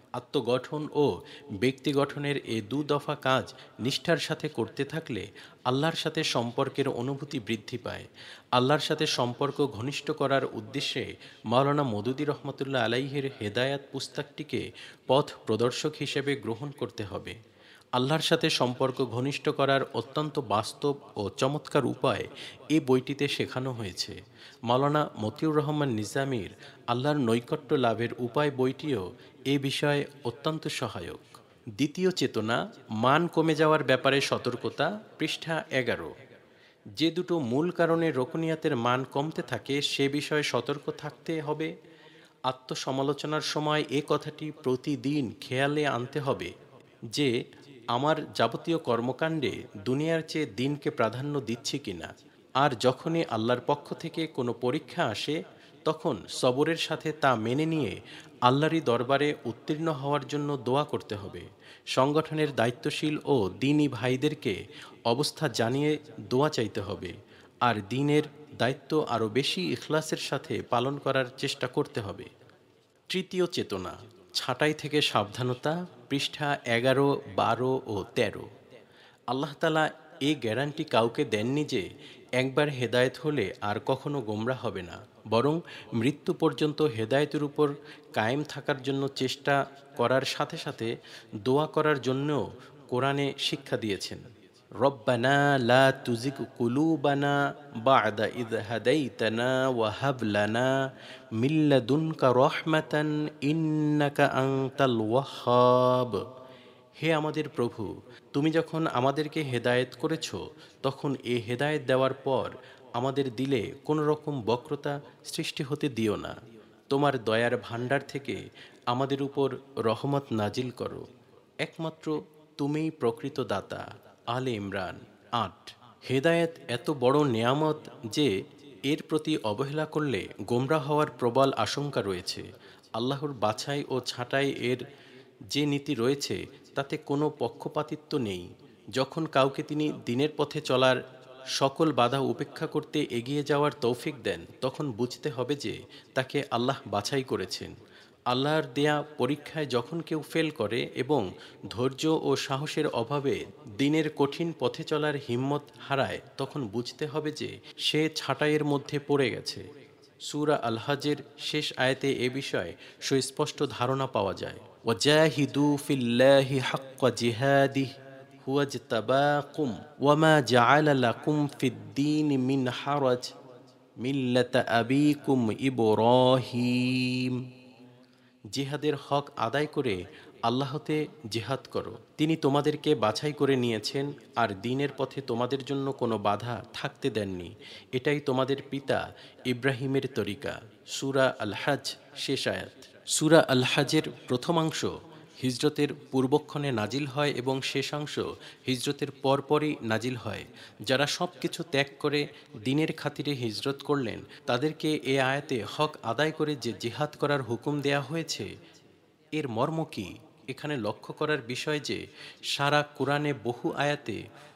A: আত্মগঠন ও ব্যক্তি গঠনের এই দফা কাজ নিষ্ঠার সাথে করতে থাকলে আল্লাহর সাথে সম্পর্কের অনুভূতি বৃদ্ধি পায়। আল্লাহর সাথে সম্পর্ক ঘনিষ্ঠ করার উদ্দেশ্যে মাওলানা মওদুদী রহমতুল্লাহ আলাইহির হেদায়াত পুস্তকটিকে পথ প্রদর্শক হিসেবে গ্রহণ করতে হবে। আল্লাহর সাথে সম্পর্ক ঘনিষ্ঠ করার অত্যন্ত বাস্তব ও চমৎকার উপায় এই বইটিতে শেখানো হয়েছে। মাওলানা মতিউর রহমান নিজামীর আল্লাহর নৈকট্য লাভের উপায় বইটিও এ বিষয়ে অত্যন্ত সহায়ক। দ্বিতীয় চেতনা, মান কমে যাওয়ার ব্যাপারে সতর্কতা, পৃষ্ঠা 11। যে দুটো মূল কারণে রুকনিয়াতের মান কমতে থাকে সে বিষয়ে সতর্ক থাকতে হবে। আত্মসমালোচনার সময় এ কথাটি প্রতিদিন খেয়ালে আনতে হবে যে আমার যাবতীয় কর্মকাণ্ডে দুনিয়ার চেয়ে দিনকে প্রাধান্য দিচ্ছি কিনা। আর যখনই আল্লাহর পক্ষ থেকে কোনো পরীক্ষা আসে তখন সবরের সাথে তা মেনে নিয়ে আল্লাহরই দরবারে উত্তীর্ণ হওয়ার জন্য দোয়া করতে হবে। সংগঠনের দায়িত্বশীল ও দ্বীনি ভাইদেরকে অবস্থা জানিয়ে দোয়া চাইতে হবে। আর দ্বীনের দায়িত্ব আরও বেশি ইখলাসের সাথে পালন করার চেষ্টা করতে হবে। তৃতীয় চেতনা, ছাঁটাই থেকে সাবধানতা, পৃষ্ঠা 11, 12 ও 13। আল্লাহ তাআলা এই গ্যারান্টি কাউকে দেননি যে একবার হেদায়েত হলে আর কখনো গোমরাহ হবে না, বরং মৃত্যু পর্যন্ত হেদায়েতের উপর কায়েম থাকার জন্য চেষ্টা করার সাথে সাথে দোয়া করার জন্যও কোরআনে শিক্ষা দিয়েছেন। রব্বানা লা তুজিগ কুলুবানা বা'দা ইয হাদাইতানা ওয়া হাব লানা মিন লাদুনকা রাহমাতান ইন্নাকা আনতাল ওয়াহ্হাব। হে আমাদের প্রভু, তুমি যখন আমাদেরকে হেদায়েত করেছ তখন এ হেদায়েত দেওয়ার পর আমাদের দিলে কোনো রকম বক্রতা সৃষ্টি হতে দিও না। তোমার দয়ার ভাণ্ডার থেকে আমাদের উপর রহমত নাজিল করো, একমাত্র তুমিই প্রকৃত দাতা। আলে ইমরান 8। হেদায়েত এত বড় নেয়ামত যে এর প্রতি অবহেলা করলে গোমরাহ হওয়ার প্রবল আশঙ্কা রয়েছে। আল্লাহর বাছাই ও ছাঁটাই এর যে নীতি রয়েছে তাতে কোনো পক্ষপাতিত্ব নেই। যখন কাউকে তিনি দ্বীনের পথে চলার সকল বাধা উপেক্ষা করতে এগিয়ে যাওয়ার তৌফিক দেন তখন বুঝতে হবে যে তাকে আল্লাহ বাছাই করেছেন। আল্লাহর দেয়া পরীক্ষায় যখন কেউ ফেল করে এবং ধৈর্য ও সাহসের অভাবে দ্বীনের কঠিন পথে চলার হিম্মত হারায় তখন বুঝতে হবে যে সে ছাঁটাইয়ের মধ্যে পড়ে গেছে। সূরা আল হজের শেষ আয়াতে এ বিষয়ে সুস্পষ্ট ধারণা পাওয়া যায়। ওয়াজাহিদু ফিল্লাহি হাক্কা জিহাদিহি হুয়া ইজতাবাকুম ওয়ামা জাআলা লাকুম ফিদ-দীনি মিন হারাজ মিল্লাতা আবিকুম ইব্রাহিম। জিহাদের হক আদায় করে আল্লাহতে জিহাদ করো। তিনি তোমাদেরকে বাছাই করে নিয়েছেন আর দ্বীনের পথে তোমাদের জন্য কোনো বাধা থাকতে দেননি। এটাই তোমাদের পিতা ইব্রাহিমের তরিকা। সূরা আল হজ শেষ আয়াত। সূরা আল হজের প্রথমাংশ হিজরতের পূর্বক্ষণে নাজিল হয় এবং শেষাংশ হিজরতের পরপরই নাজিল হয়। যারা সব কিছু ত্যাগ করে দ্বীনের খাতিরে হিজরত করলেন তাদেরকে এ আয়াতে হক আদায় করে যে জিহাদ করার হুকুম দেয়া হয়েছে এর মর্ম কী? এখানে লক্ষ্য করার বিষয় যে সারা কোরআনে বহু আয়াতে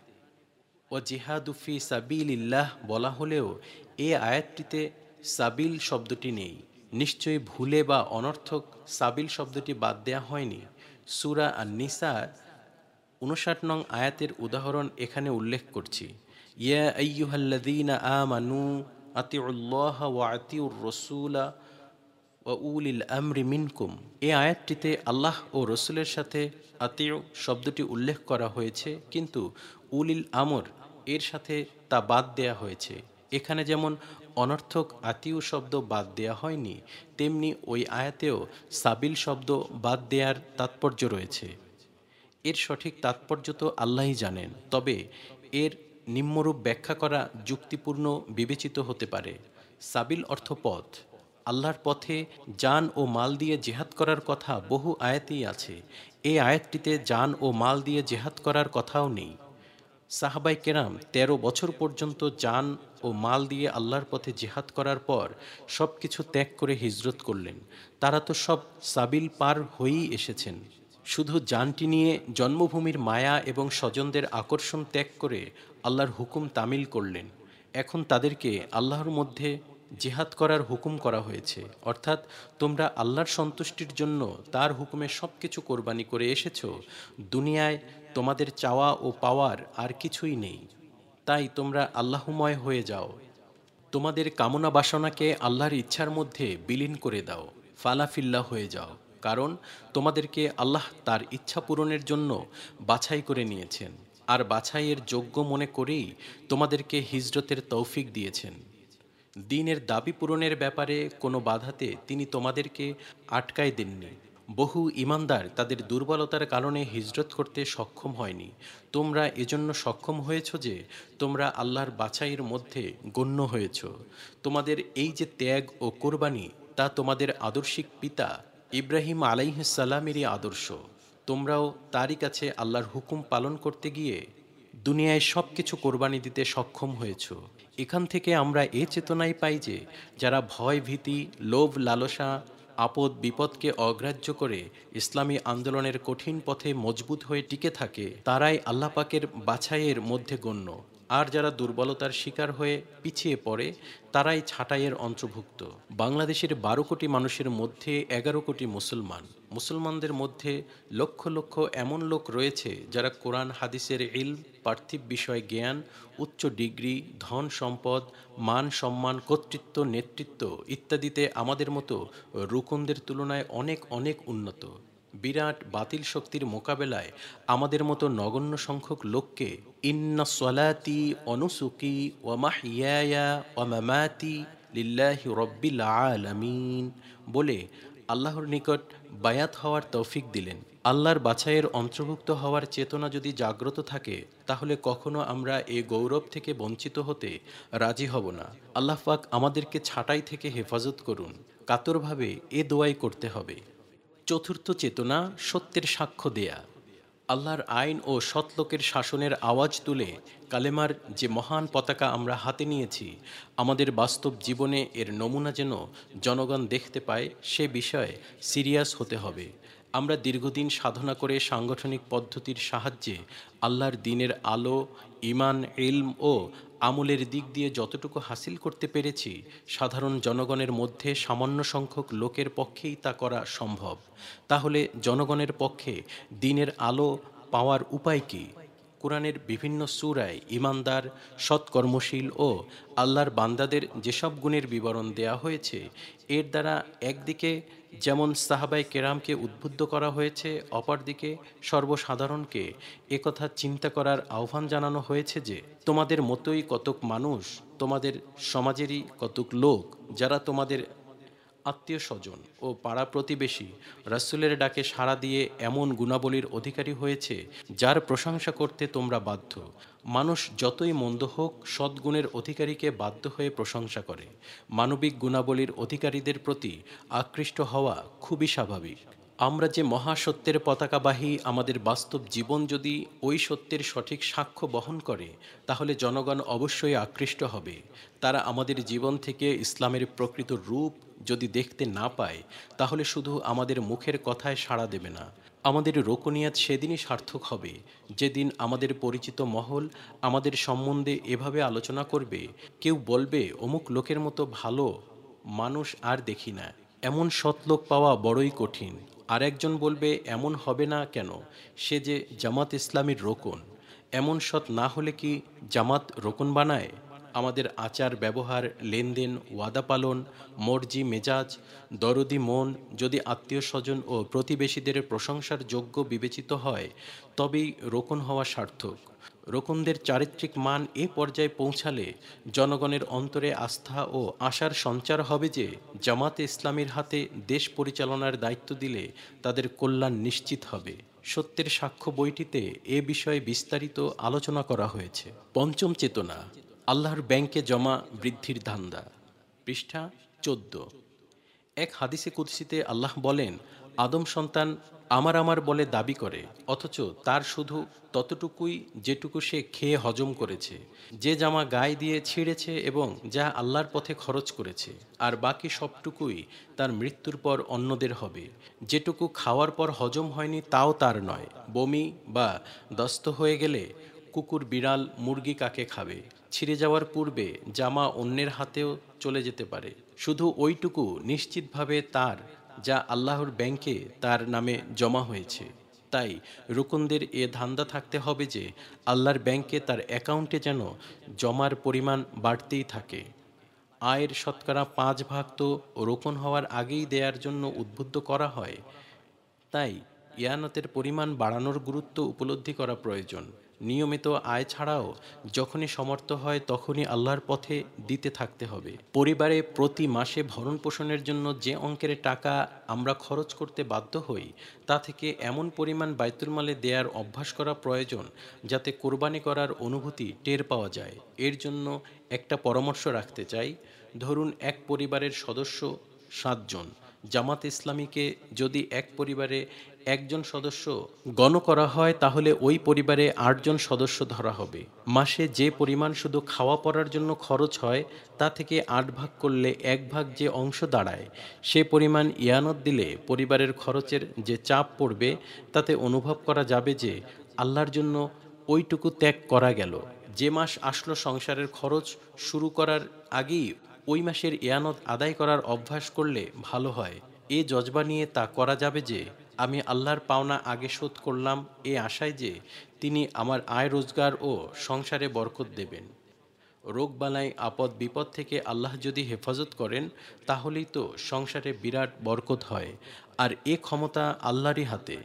A: ও জিহাদু ফি সাবিলিল্লাহ বলা হলেও এ আয়াতটিতে সাবিল শব্দটি নেই। নিশ্চয়ই ভুলে বা অনর্থক সাবিল শব্দটি বাদ দেয়া হয়নি। সূরা আন-নিসার 59 নং আয়াতের উদাহরণ এখানে উল্লেখ করছি। ইয়া আইয়ুহাল্লাযীনা আমানু আতিউল্লাহ ওয়া আতিউর রাসূলা ওয়া উলিল আমরি মিনকুম। এই আয়াতটিতে আল্লাহ ও রসুলের সাথে আতিউ শব্দটি উল্লেখ করা হয়েছে, কিন্তু উলিল আমর এর সাথে তা বাদ দেয়া হয়েছে। এখানে যেমন অনর্থক আতিউ শব্দ বাদ দেয়া হয়নি, তেমনি ওই আয়াতেও সাবিল শব্দ বাদ দেয়ার তাৎপর্য রয়েছে। এর সঠিক তাৎপর্য তো আল্লাহই জানেন, তবে এর নিম্নরূপ ব্যাখ্যা করা যুক্তিপূর্ণ বিবেচিত হতে পারে। সাবিল অর্থ পথ। আল্লাহর পথে জান ও মাল দিয়ে জেহাদ করার কথা বহু আয়াতেই আছে। এই আয়াতটিতে জান ও মাল দিয়ে জেহাদ করার কথাও নেই। সাহাবাই কেরাম 13 বছর পর্যন্ত জান ও মাল দিয়ে আল্লাহর পথে জেহাদ করার পর সব কিছু ত্যাগ করে হিজরত করলেন। তারা তো সব সাবিল পার হয়েই এসেছেন। শুধু জানটি নিয়ে জন্মভূমির মায়া এবং স্বজনদের আকর্ষণ ত্যাগ করে আল্লাহর হুকুম তামিল করলেন। এখন তাদেরকে আল্লাহর মধ্যে জিহাদ করার হুকুম করা হয়েছে, অর্থাৎ তোমরা আল্লাহর সন্তুষ্টির জন্য তার হুকুমে সব কিছু কোরবানি করে এসেছো। দুনিয়ায় তোমাদের চাওয়া ও পাওয়ার আর কিছুই নেই, তাই তোমরা আল্লাহময় হয়ে যাও। তোমাদের কামনা বাসনাকে আল্লাহর ইচ্ছার মধ্যে বিলীন করে দাও, ফালাফিল্লা হয়ে যাও, কারণ তোমাদেরকে আল্লাহ তার ইচ্ছা পূরণের জন্য বাছাই করে নিয়েছেন, আর বাছাইয়ের যোগ্য মনে করেই তোমাদেরকে হিজরতের তৌফিক দিয়েছেন। দ্বীনের দাবি পূরণের ব্যাপারে কোনো বাধাতে তিনি তোমাদেরকে আটকায় দেননি। বহু ঈমানদার তাদের দুর্বলতার কারণে হিজরত করতে সক্ষম হয়নি। তোমরা এজন্য সক্ষম হয়েছ যে তোমরা আল্লাহর বাছাইয়ের মধ্যে গণ্য হয়েছ। তোমাদের এই যে ত্যাগ ও কোরবানি, তা তোমাদের আদর্শিক পিতা ইব্রাহিম আলাইহিসসালামেরই আদর্শ। তোমরাও তারই কাছে আল্লাহর হুকুম পালন করতে গিয়ে দুনিয়ায় সব কিছু কোরবানি দিতে সক্ষম হয়েছ। এখান থেকে আমরা এ চেতনাই পাই যে যারা ভয় ভীতি, লোভ লালসা, আপদ বিপদকে অগ্রাহ্য করে ইসলামী আন্দোলনের কঠিন পথে মজবুত হয়ে টিকে থাকে, তারাই আল্লাহ পাকের বাছাইয়ের মধ্যে গণ্য। আর যারা দুর্বলতার শিকার হয়ে পিছিয়ে পড়ে, তারাই ছাঁটাইয়ের অন্তর্ভুক্ত। বাংলাদেশের ১২ কোটি মানুষের মধ্যে ১১ কোটি মুসলমান। মুসলমানদের মধ্যে লক্ষ লক্ষ এমন লোক রয়েছে যারা কোরআন হাদিসের ইলম, পার্থিব বিষয় জ্ঞান, উচ্চ ডিগ্রি, ধন সম্পদ, মান সম্মান, কর্তৃত্ব, নেতৃত্ব ইত্যাদিতে আমাদের মতো রুকনদের তুলনায় অনেক অনেক উন্নত। বিরাট বাতিল শক্তির মোকাবেলায় আমাদের মতো নগণ্য সংখ্যক লোককে ইন্না সলাতি অনুসুকি ওয়া মাহইয়ায়া ওয়া মামাতি লিল্লাহি রব্বিল আলামিন বলে আল্লাহর নিকট বায়াত হওয়ার তৌফিক দিলেন। আল্লাহর বাছাইয়ের অন্তর্ভুক্ত হওয়ার চেতনা যদি জাগ্রত থাকে, তাহলে কখনো আমরা এ গৌরব থেকে বঞ্চিত হতে রাজি হব না। আল্লাহ পাক আমাদেরকে ছাঁটাই থেকে হেফাজত করুন। কাতরভাবে এ দোয়াই করতে হবে। চতুর্থ চেতনা, সত্যের সাক্ষ্য দেয়া। আল্লাহর আইন ও সৎলোকের শাসনের আওয়াজ তুলে কালেমার যে মহান পতাকা আমরা হাতে নিয়েছি, আমাদের বাস্তব জীবনে এর নমুনা যেন জনগণ দেখতে পায়, সে বিষয়ে সিরিয়াস হতে হবে। আমরা দীর্ঘদিন সাধনা করে সাংগঠনিক পদ্ধতির সাহায্যে আল্লাহর দ্বীনের আলো, ঈমান, ইলম ও আমলের দিক দিয়ে যতটুকু হাসিল করতে পেরেছি, সাধারণ জনগণের মধ্যে সামান্য সংখ্যক লোকের পক্ষেই তা করা সম্ভব। তাহলে জনগণের পক্ষে দ্বীনের আলো পাওয়ার উপায় কী? কোরআনের বিভিন্ন সূরায় ঈমানদার, সৎকর্মশীল ও আল্লাহর বান্দাদের যেসব গুণের বিবরণ দেয়া হয়েছে, এর দ্বারা একদিকে যেমন সাহাবায়ে কেরামকে উদ্বুদ্ধ করা হয়েছে, অপরদিকে সর্বসাধারণকে একথা চিন্তা করার আহ্বান জানানো হয়েছে যে তোমাদের মতোই কতক মানুষ, তোমাদের সমাজেরই কতক লোক, যারা তোমাদের আত্মীয় স্বজন ও পাড়া প্রতিবেশী রাসূলের ডাকে সাড়া দিয়ে এমন গুণাবলীর অধিকারী হয়েছে যার প্রশংসা করতে তোমরা বাধ্য। মানুষ যতই মন্দ হোক, সদ্গুণের অধিকারীকে বাধ্য হয়ে প্রশংসা করে। মানবিক গুণাবলীর অধিকারীদের প্রতি আকৃষ্ট হওয়া খুবই স্বাভাবিক। আমরা যে মহাসত্যের পতাকাবাহী, আমাদের বাস্তব জীবন যদি ওই সত্যের সঠিক সাক্ষ্য বহন করে, তাহলে জনগণ অবশ্যই আকৃষ্ট হবে। তারা আমাদের জীবন থেকে ইসলামের প্রকৃত রূপ যদি দেখতে না পায়, তাহলে শুধু আমাদের মুখের কথায় সাড়া দেবে না। আমাদের রোকনিয়াত সেদিনই সার্থক হবে, যেদিন আমাদের পরিচিত মহল আমাদের সম্বন্ধে এভাবে আলোচনা করবে, কেউ বলবে অমুক লোকের মতো ভালো মানুষ আর দেখি না, এমন সৎলোক পাওয়া বড়ই কঠিন। আর একজন বলবে এমন হবে না কেন, সে যে জামাত ইসলামীর রোকন। এমন সৎ না হলে কি জামাত রোকন বানায়? আমাদের আচার ব্যবহার, লেনদেন, ওয়াদা পালন, মর্জি মেজাজ, দরদি মন যদি আত্মীয় স্বজন ও প্রতিবেশীদের প্রশংসার যোগ্য বিবেচিত হয়, তবেই রোকন হওয়া সার্থক। রোকনদের চারিত্রিক মান এ পর্যায়ে পৌঁছালে জনগণের অন্তরে আস্থা ও আশার সঞ্চার হবে যে জামাতে ইসলামীর হাতে দেশ পরিচালনার দায়িত্ব দিলে তাদের কল্যাণ নিশ্চিত হবে। সত্যের সাক্ষ্য বইটিতে এ বিষয়ে বিস্তারিত আলোচনা করা হয়েছে। পঞ্চম চেতনা, আল্লাহর ব্যাংকে জমা বৃদ্ধির ধান্দা। পৃষ্ঠা ১৪। এক হাদিসে কুদসিতে আল্লাহ বলেন, আদম সন্তান আমার আমার বলে দাবি করে, অথচ তার শুধু ততটুকুই যেটুকু সে খেয়ে হজম করেছে, যে জামা গায়ে দিয়ে ছিঁড়েছে এবং যা আল্লাহর পথে খরচ করেছে, আর বাকি সবটুকুই তার মৃত্যুর পর অন্যদের হবে। যেটুকু খাওয়ার পর হজম হয়নি তাও তার নয়, বমি বা দস্ত হয়ে গেলে কুকুর বিড়াল মুরগি কাকে খাবে, ছিঁড়ে যাওয়ার পূর্বে জামা অন্যের হাতেও চলে যেতে পারে, শুধু ওইটুকু নিশ্চিতভাবে তার যা আল্লাহর ব্যাংকে তার নামে জমা হয়েছে। তাই রুকনদের এ ধান্দা থাকতে হবে যে আল্লাহর ব্যাংকে তার অ্যাকাউন্টে যেন জমার পরিমাণ বাড়তেই থাকে। আয়ের শতকরা 5 ভাগ তো রোপণ হওয়ার আগেই দেওয়ার জন্য উদ্বুদ্ধ করা হয়। তাই ইয়ানতের পরিমাণ বাড়ানোর গুরুত্ব উপলব্ধি করা প্রয়োজন। নিয়মিত আয় ছাড়াও যখনই সমর্থ হয় তখনই আল্লাহর পথে দিতে থাকতে হবে। পরিবারে প্রতি মাসে ভরণ পোষণের জন্য যে অঙ্কের টাকা আমরা খরচ করতে বাধ্য হই, তা থেকে এমন পরিমাণ বাইতুল মালে দেওয়ার অভ্যাস করা প্রয়োজন যাতে কোরবানি করার অনুভূতি টের পাওয়া যায়। এর জন্য একটা পরামর্শ রাখতে চাই। ধরুন এক পরিবারের সদস্য 7 জন। জামাত ইসলামীকে যদি এক পরিবারে একজন সদস্য গণ করা হয় তাহলে ওই পরিবারে 8 জন সদস্য ধরা হবে। মাসে যে পরিমাণ শুধু খাওয়া পড়ার জন্য খরচ হয় তা থেকে 8 ভাগ করলে 1 ভাগ যে অংশ দাঁড়ায়, সে পরিমাণ ইয়ানত দিলে পরিবারের খরচের যে চাপ পড়বে তাতে অনুভব করা যাবে যে আল্লাহর জন্য ওইটুকু ত্যাগ করা গেল। যে মাস আসলো সংসারের খরচ শুরু করার আগেই ওই মাসের ইয়ানত আদায় করার অভ্যাস করলে ভালো হয়। এ জজবা নিয়ে তা করা যাবে যে আমি আল্লাহর পাওনা আগে শোধ করলাম, এ আশায় যে তিনি আমার আয় রোজগার ও সংসারে বরকত দেবেন। রোগবালাই আপদ বিপদ থেকে আল্লাহ যদি হেফাজত করেন তাহলেই তো সংসারে বিরাট বরকত হয়, আর এ ক্ষমতা আল্লাহরই হাতে।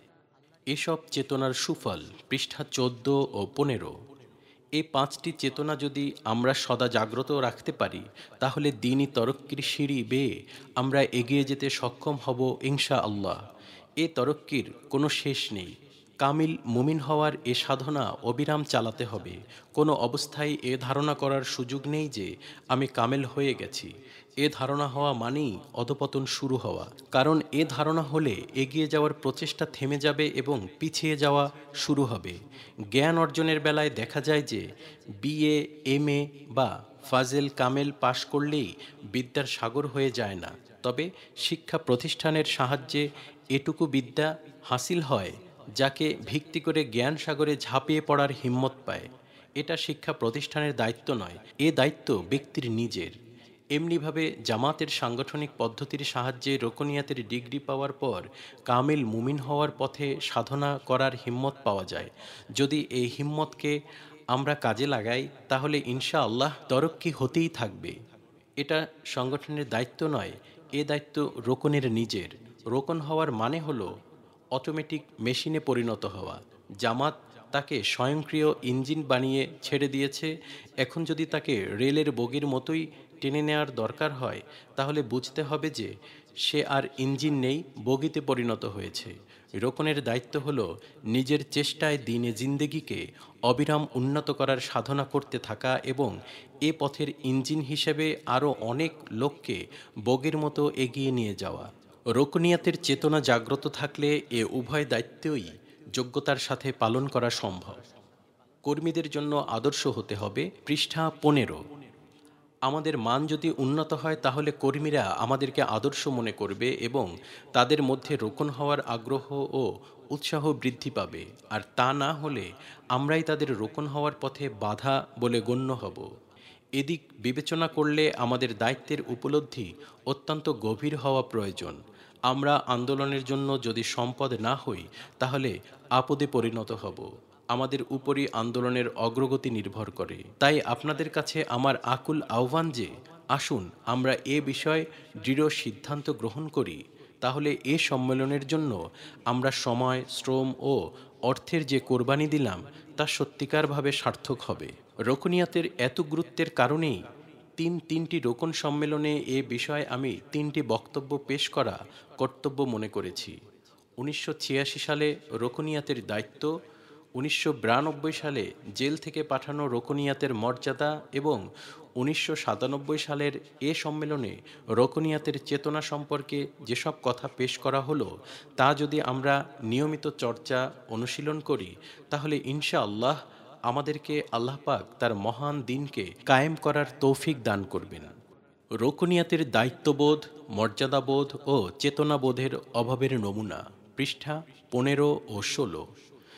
A: এসব চেতনার সুফল পৃষ্ঠা 14 ও 15। এই 5টি চেতনা যদি আমরা সদা জাগ্রত রাখতে পারি তাহলে দ্বীনি তরক্কির সিঁড়ি বেয়ে আমরা এগিয়ে যেতে সক্ষম হব ইনশা আল্লাহ। এ তরক্কির কোনো শেষ নেই। কামিল মুমিন হওয়ার এ সাধনা অবিরাম চালাতে হবে। কোনো অবস্থায় এ ধারণা করার সুযোগ নেই যে আমি কামেল হয়ে গেছি। এ ধারণা হওয়া মানেই অধপতন শুরু হওয়া, কারণ এ ধারণা হলে এগিয়ে যাওয়ার প্রচেষ্টা থেমে যাবে এবং পিছিয়ে যাওয়া শুরু হবে। জ্ঞান অর্জনের বেলায় দেখা যায় যে বিএ, এমএ বা ফাজেল কামেল পাশ করলেই বিদ্যার সাগর হয়ে যায় না, তবে শিক্ষা প্রতিষ্ঠানের সাহায্যে এটুকু বিদ্যা হাসিল হয় যাকে ভিত্তি করে জ্ঞান সাগরে ঝাঁপিয়ে পড়ার হিম্মত পায়। এটা শিক্ষা প্রতিষ্ঠানের দায়িত্ব নয়, এ দায়িত্ব ব্যক্তির নিজের। এমনিভাবে জামাতের সাংগঠনিক পদ্ধতির সাহায্যে রোকনিয়াতের ডিগ্রি পাওয়ার পর কামিল মুমিন হওয়ার পথে সাধনা করার হিম্মত পাওয়া যায়। যদি এই হিম্মতকে আমরা কাজে লাগাই তাহলে ইনশা আল্লাহ তরক্কি হতেই থাকবে। এটা সংগঠনের দায়িত্ব নয়, এ দায়িত্ব রোকনের নিজের। রোকন হওয়ার মানে হলো অটোমেটিক মেশিনে পরিণত হওয়া। জামাত তাকে স্বয়ংক্রিয় ইঞ্জিন বানিয়ে ছেড়ে দিয়েছে। এখন যদি তাকে রেলের বগির মতোই টেনে নেওয়ার দরকার হয় তাহলে বুঝতে হবে যে সে আর ইঞ্জিন নেই, বগিতে পরিণত হয়েছে। রোকনের দায়িত্ব হলো নিজের চেষ্টায় দিনে জিন্দেগিকে অবিরাম উন্নত করার সাধনা করতে থাকা এবং এ পথের ইঞ্জিন হিসেবে আরও অনেক লোককে বগির মতো এগিয়ে নিয়ে যাওয়া। রোকনিয়াতের চেতনা জাগ্রত থাকলে এ উভয় দায়িত্বই যোগ্যতার সাথে পালন করা সম্ভব। কর্মীদের জন্য আদর্শ হতে হবে পৃষ্ঠা 15। আমাদের মান যদি উন্নত হয় তাহলে কর্মীরা আমাদেরকে আদর্শ মনে করবে এবং তাদের মধ্যে রোকন হওয়ার আগ্রহ ও উৎসাহ বৃদ্ধি পাবে, আর তা না হলে আমরাই তাদের রোকন হওয়ার পথে বাধা বলে গণ্য হব। এদিক বিবেচনা করলে আমাদের দায়িত্বের উপলব্ধি অত্যন্ত গভীর হওয়া প্রয়োজন। আমরা আন্দোলনের জন্য যদি সম্পদ না হই তাহলে আপদে পরিণত হব। আমাদের উপরই আন্দোলনের অগ্রগতি নির্ভর করে। তাই আপনাদের কাছে আমার আকুল আহ্বান যে আসুন আমরা এ বিষয়ে দৃঢ় সিদ্ধান্ত গ্রহণ করি, তাহলে এ সম্মেলনের জন্য আমরা সময়, শ্রম ও অর্থের যে কোরবানি দিলাম তা সত্যিকারভাবে সার্থক হবে। রোকনিয়াতের এত গুরুত্বের কারণেই তিনটি রোকন সম্মেলনে এ বিষয়ে আমি 3টি বক্তব্য পেশ করা কর্তব্য মনে করেছি। 1986 সালে রোকনিয়াতের দায়িত্ব, 1992 সালে জেল থেকে পাঠানো রোকনিয়াতের মর্যাদা এবং 1997 সালের এ সম্মেলনে রোকনিয়াতের চেতনা সম্পর্কে যেসব কথা পেশ করা হলো তা যদি আমরা নিয়মিত চর্চা অনুশীলন করি তাহলে ইনশা আল্লাহ আমাদেরকে আল্লাহ পাক তার মহান দিনকে কায়েম করার তৌফিক দান করবেন। রোকনিয়াতের দায়িত্ববোধ, মর্যাদাবোধ ও চেতনাবোধের অভাবের নমুনা পৃষ্ঠা 15 ও 16।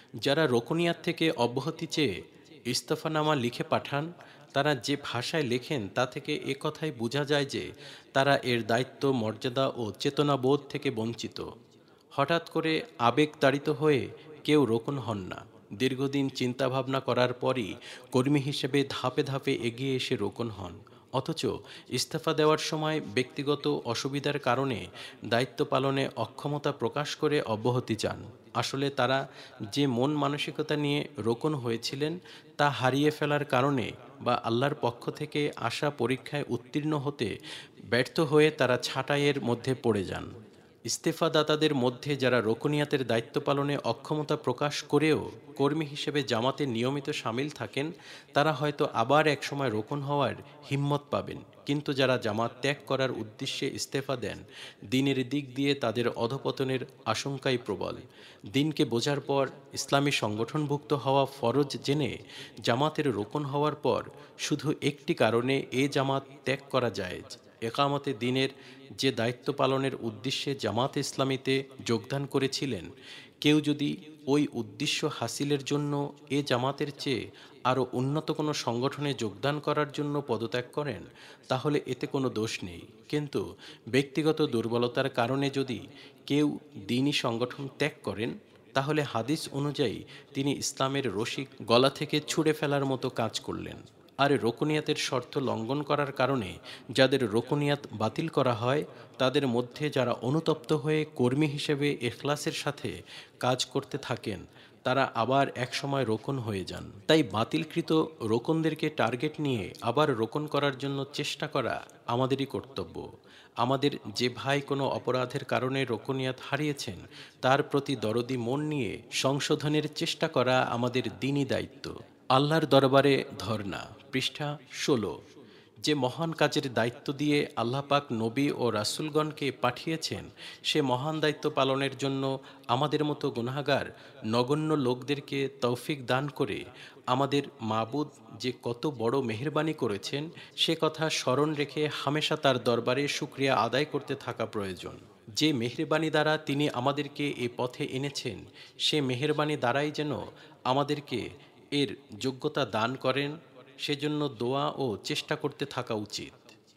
A: যারা রোকনিয়াত থেকে অব্যাহতি চেয়ে ইস্তফানামা লিখে পাঠান, তারা যে ভাষায় লেখেন তা থেকে এ কথাই বোঝা যায় যে তারা এর দায়িত্ব, মর্যাদা ও চেতনাবোধ থেকে বঞ্চিত। হঠাৎ করে আবেগতাড়িত হয়ে কেউ রোকন হন না। দীর্ঘদিন চিন্তাভাবনা করার পরই কর্মী হিসেবে ধাপে ধাপে এগিয়ে এসে রোকন হন। অথচ ইস্তফা দেওয়ার সময় ব্যক্তিগত অসুবিধার কারণে দায়িত্ব পালনে অক্ষমতা প্রকাশ করে অব্যাহতি চান। আসলে তারা যে মন মানসিকতা নিয়ে রোকন হয়েছিলেন তা হারিয়ে ফেলার কারণে বা আল্লাহর পক্ষ থেকে আসা পরীক্ষায় উত্তীর্ণ হতে ব্যর্থ হয়ে তারা ছাঁটাইয়ের মধ্যে পড়ে যান। ইস্তেফাদাতাদের মধ্যে যারা রোকনিয়াতের দায়িত্ব পালনে অক্ষমতা প্রকাশ করেও কর্মী হিসেবে জামাতে নিয়মিত সামিল থাকেন, তারা হয়তো আবার একসময় রোকন হওয়ার হিম্মত পাবেন। কিন্তু যারা জামাত ত্যাগ করার উদ্দেশ্যে ইস্তেফা দেন, দিনের দিক দিয়ে তাদের অধপতনের আশঙ্কাই প্রবল। দিনকে বোঝার পর ইসলামী সংগঠনভুক্ত হওয়া ফরজ জেনে জামাতের রোকন হওয়ার পর শুধু একটি কারণে এ জামাত ত্যাগ করা জায়েজ। একামতে দিনের যে দায়িত্ব পালনের উদ্দেশ্যে জামাতে ইসলামীতে যোগদান করেছিলেন, কেউ যদি ওই উদ্দেশ্য হাসিলের জন্য এ জামাতের চেয়ে আরও উন্নত কোনো সংগঠনে যোগদান করার জন্য পদত্যাগ করেন, তাহলে এতে কোনো দোষ নেই। কিন্তু ব্যক্তিগত দুর্বলতার কারণে যদি কেউ দ্বীনি সংগঠন ত্যাগ করেন, তাহলে হাদিস অনুযায়ী তিনি ইসলামের রশি গলা থেকে ছুঁড়ে ফেলার মতো কাজ করলেন। আর রোকনিয়াতের শর্ত লঙ্ঘন করার কারণে যাদের রোকনিয়াত বাতিল করা হয়, তাদের মধ্যে যারা অনুতপ্ত হয়ে কর্মী হিসেবে ইখলাসের সাথে কাজ করতে থাকেন, তারা আবার একসময় রোকন হয়ে যান। তাই বাতিলকৃত রোকনদেরকে টার্গেট নিয়ে আবার রোকন করার জন্য চেষ্টা করা আমাদেরই কর্তব্য। আমাদের যে ভাই কোনো অপরাধের কারণে রোকনিয়াত হারিয়েছেন, তার প্রতি দরদি মন নিয়ে সংশোধনের চেষ্টা করা আমাদের দ্বীনি দায়িত্ব। আল্লাহর দরবারে ধর্ণা, পৃষ্ঠা 16। যে মহান কাজের দায়িত্ব দিয়ে আল্লাহ পাক নবী ও রাসূলগণকে পাঠিয়েছেন, সে মহান দায়িত্ব পালনের জন্য আমাদের মতো গুনাহগার নগণ্য লোকদেরকে তৌফিক দান করে আমাদের মাবুদ যে কত বড় মেহেরবানি করেছেন, সে কথা স্মরণ রেখে হামেশা তার দরবারে শুকরিয়া আদায় করতে থাকা প্রয়োজন। যে মেহেরবানি দ্বারা তিনি আমাদেরকে এ পথে এনেছেন, সে মেহেরবানি দ্বারাই যেন আমাদেরকে এর যোগ্যতা দান করেন, সেজন্য দোয়া ও চেষ্টা করতে থাকা উচিত।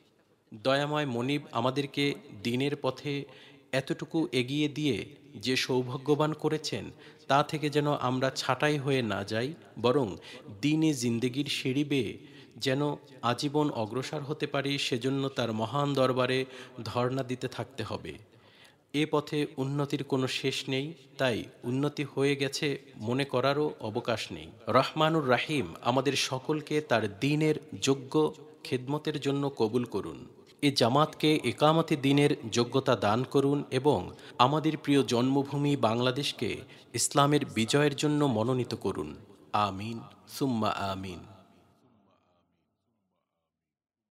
A: দয়াময় মনিব আমাদেরকে দ্বীনের পথে এতটুকু এগিয়ে দিয়ে যে সৌভাগ্যবান করেছেন, তা থেকে যেন আমরা ছাঁটাই হয়ে না যাই, বরং দ্বীনে জিন্দেগির সিঁড়ি বেয়ে যেন আজীবন অগ্রসর হতে পারি, সেজন্য তার মহান দরবারে ধর্ণা দিতে থাকতে হবে। এ পথে উন্নতির কোনো শেষ নেই, তাই উন্নতি হয়ে গেছে মনে করারও অবকাশ নেই। রহমানুর রাহিম আমাদের সকলকে তার দ্বীনের যোগ্য খেদমতের জন্য কবুল করুন। এ জামাতকে একামতে দ্বীনের যোগ্যতা দান করুন এবং আমাদের প্রিয় জন্মভূমি বাংলাদেশকে ইসলামের বিজয়ের জন্য মনোনীত করুন। আমিন সুম্মা আমিন।